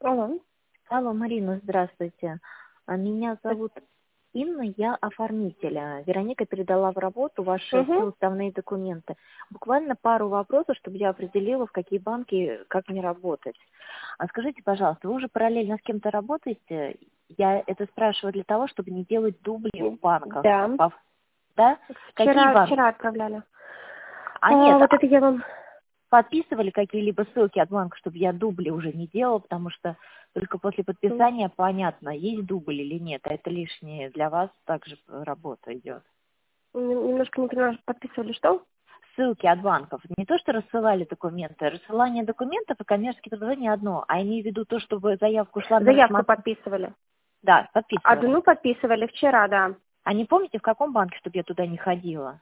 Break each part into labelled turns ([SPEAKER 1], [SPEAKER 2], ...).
[SPEAKER 1] Алло.
[SPEAKER 2] Алло, Марина, здравствуйте. Меня зовут Инна, я оформитель. Вероника передала в работу ваши все
[SPEAKER 1] Угу.
[SPEAKER 2] уставные документы. Буквально пару вопросов, чтобы я определила, в какие банки, как мне работать. А скажите, пожалуйста, вы уже параллельно с кем-то работаете? Я это спрашиваю для того, чтобы не делать дубли в банках.
[SPEAKER 1] Да.
[SPEAKER 2] Да? Какие банки?
[SPEAKER 1] Вчера отправляли.
[SPEAKER 2] А нет,
[SPEAKER 1] Вот это я вам...
[SPEAKER 2] подписывали какие-либо ссылки от банка, чтобы я дубли уже не делала, потому что только после подписания понятно, есть дубль или нет, а это лишнее для вас также работа идет.
[SPEAKER 1] Немножко не понимаю, подписывали что?
[SPEAKER 2] Ссылки от банков. Не то, что рассылали документы. Рассылание документов и коммерческие предложения одно, а имею в виду то, чтобы заявку шла на
[SPEAKER 1] Заявку
[SPEAKER 2] рассмотрение.
[SPEAKER 1] подписывали.
[SPEAKER 2] Да, подписывали.
[SPEAKER 1] Одну подписывали вчера, да.
[SPEAKER 2] А не помните, в каком банке, чтобы я туда не ходила?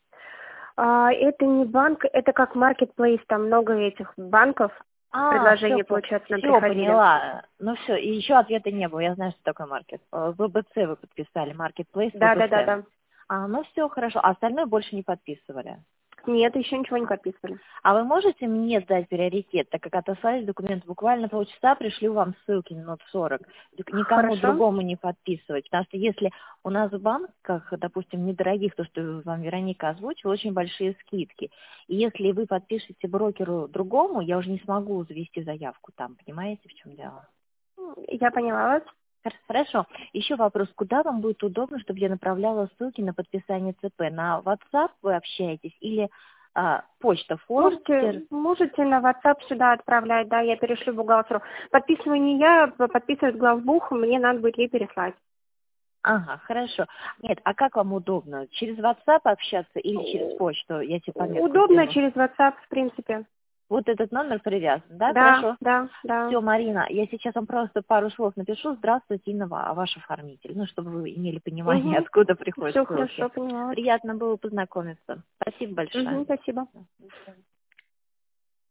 [SPEAKER 1] Это не банк, это как маркетплейс, там много этих банков. Предложения, получается, нам
[SPEAKER 2] все
[SPEAKER 1] приходили.
[SPEAKER 2] поняла. Ну все, и еще ответа не было. Я знаю, что такое маркет. ВБЦ вы подписали, маркетплейс
[SPEAKER 1] Да, да, да,
[SPEAKER 2] ВБЦ.
[SPEAKER 1] да.
[SPEAKER 2] Ну все хорошо. А остальное больше не подписывали.
[SPEAKER 1] Нет, еще ничего не подписывали.
[SPEAKER 2] А вы можете мне дать приоритет, так как отослали документы буквально полчаса, пришлю вам ссылки минут 40. Никому
[SPEAKER 1] Хорошо.
[SPEAKER 2] другому не подписывать. Потому что если у нас в банках, допустим, недорогих, то, что вам Вероника озвучила, очень большие скидки. И если вы подпишете брокеру другому, я уже не смогу завести заявку там. Понимаете, в чем дело?
[SPEAKER 1] Я поняла вас.
[SPEAKER 2] Хорошо. Еще вопрос. Куда вам будет удобно, чтобы я направляла ссылки на подписание ЦП? На WhatsApp вы общаетесь или почта, Форстер?
[SPEAKER 1] Можете на WhatsApp сюда отправлять, да, я перешлю бухгалтеру. Подписываю не я, подписывает главбух, мне надо будет ей переслать.
[SPEAKER 2] Ага, хорошо. Нет, а как вам удобно? Через WhatsApp общаться или через почту? Я тебе пометку
[SPEAKER 1] Удобно
[SPEAKER 2] сделаю.
[SPEAKER 1] через WhatsApp, в принципе.
[SPEAKER 2] Вот этот номер привязан, да?
[SPEAKER 1] Да,
[SPEAKER 2] Хорошо.
[SPEAKER 1] да, да.
[SPEAKER 2] Все, Марина, я сейчас вам просто пару слов напишу. Здравствуйте, Инна, ваш оформитель. Ну, чтобы вы имели понимание,
[SPEAKER 1] Угу.
[SPEAKER 2] откуда приходят
[SPEAKER 1] Все
[SPEAKER 2] ссылки.
[SPEAKER 1] хорошо, поняла.
[SPEAKER 2] Приятно было познакомиться. Спасибо большое.
[SPEAKER 1] Угу, спасибо.
[SPEAKER 2] Да, до свидания.